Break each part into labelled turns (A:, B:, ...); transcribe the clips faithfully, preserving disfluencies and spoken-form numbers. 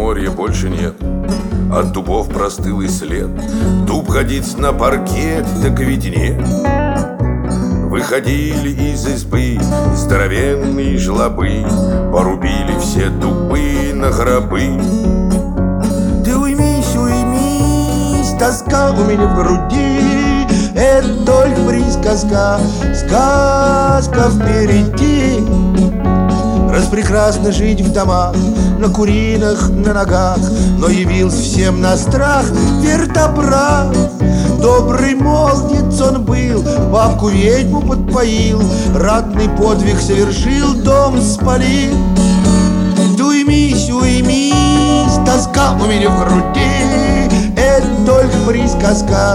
A: лукоморья больше нет. От дубов простыл и след. Дуб ходить на паркет, так ведь нет. Выходили из избы здоровенные жлобы, порубили все дубы на гробы.
B: Ты уймись, уймись, тоска у меня в груди. Это только присказка, сказка впереди. Распрекрасно жить в домах, на куринах, на ногах, но явился всем на страх вертопрах. Добрый молодец он был, бабку ведьму подпоил, ратный подвиг совершил, дом спалил. Ты уймись, уймись, тоска у меня в груди. Это только присказка,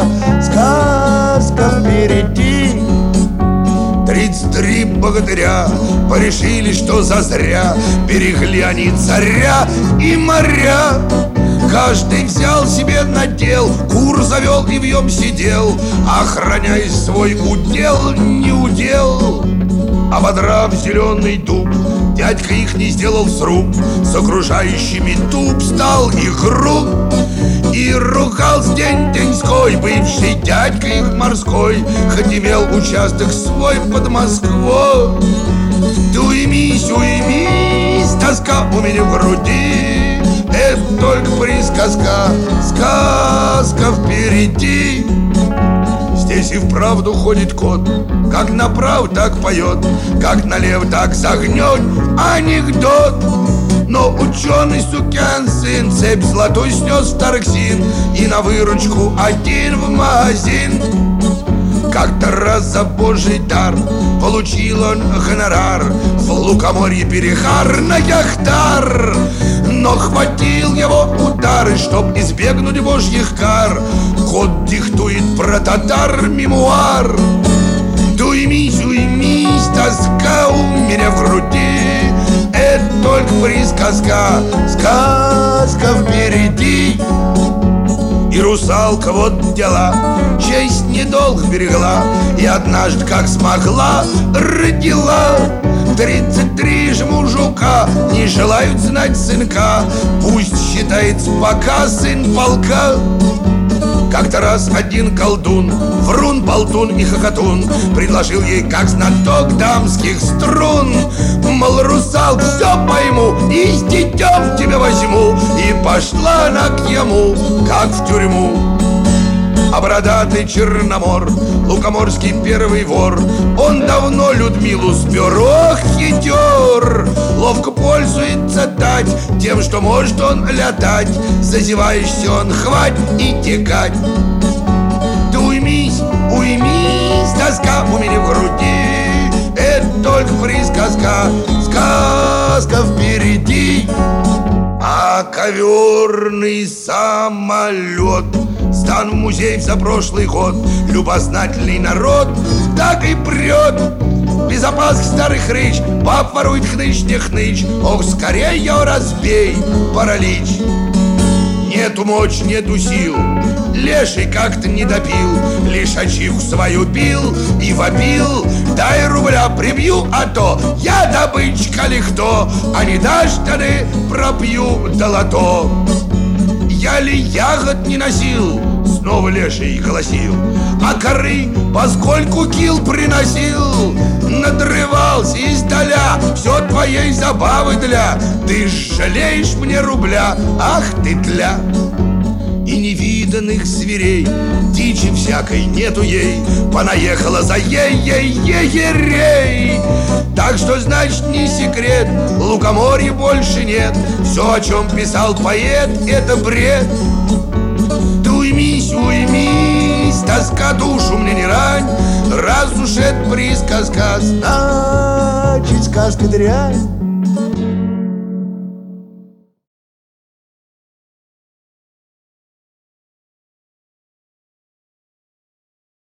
B: сказка впереди.
C: Тридцать три богатыря порешили, что зазря берегли они царя и моря. Каждый взял себе надел, кур завел и вьем сидел, охраняя свой удел, не удел. Ободрав зеленый дуб, дядька их не сделал сруб, с окружающими туп стал их груб. И ругался день-деньской бывший дядька их морской, хоть имел участок свой под Москвой. Ты уймись, уймись, тоска у меня в груди. Это только присказка, сказка впереди. Здесь и вправду ходит кот, как направо, так поет, как налево, так загнет анекдот. Но ученый сукин сын цепь золотой снес в Тараксин и на выручку один в магазин. Как-то раз за божий дар получил он гонорар в лукоморье перехар на яхтар. Но хватил его удары, чтоб избегнуть божьих кар. Кот диктует про татар мемуар. Ты уймись, уймись, тоска у меня в груди. Это только присказка, сказка впереди. И русалка вот дела, честь недолго берегла, и однажды, как смогла, родила. Тридцать три же мужика не желают знать сынка, пусть считается пока сын полка. Как-то раз один колдун, врун, болтун и хохотун, предложил ей как знаток дамских струн. Мол, русалка, все пойму и с детем тебя возьму. И пошла она к нему, как в тюрьму. А бородатый Черномор, лукоморский первый вор, он давно Людмилу спер, ох, хитер. Ловко пользуется тать тем, что может он летать. Зазеваешься он, хвать и текать. Ты уймись, уймись, тоска у меня в груди. Это только присказка, сказка впереди. А коверный самолет сдан в музей за прошлый год. Любознательный народ так и прет. Без опаски старый хрыч, баб ворует хныч, не хныч. Ох, скорее ее разбей, паралич. Нету мочь, нету сил, леший как-то не допил, лишь ачивку свою пил и вопил. Дай рубля прибью, а то я добычка ли кто, а не дашь, тады пропью долото. Я ли ягод не носил, снова леший голосил, а коры поскольку кил приносил. Надрывался издаля, все твоей забавы для. Ты жалеешь мне рубля, ах ты тля. И невиданных зверей, дичи всякой нету ей, понаехала за ей-ей-ей-ерей. Так что, значит, не секрет, лукоморья больше нет. Все, о чем писал поэт, это бред. Ты уймись, уймись, тоска душу мне не рань. Раз уж это присказка, значит, сказка дрянь.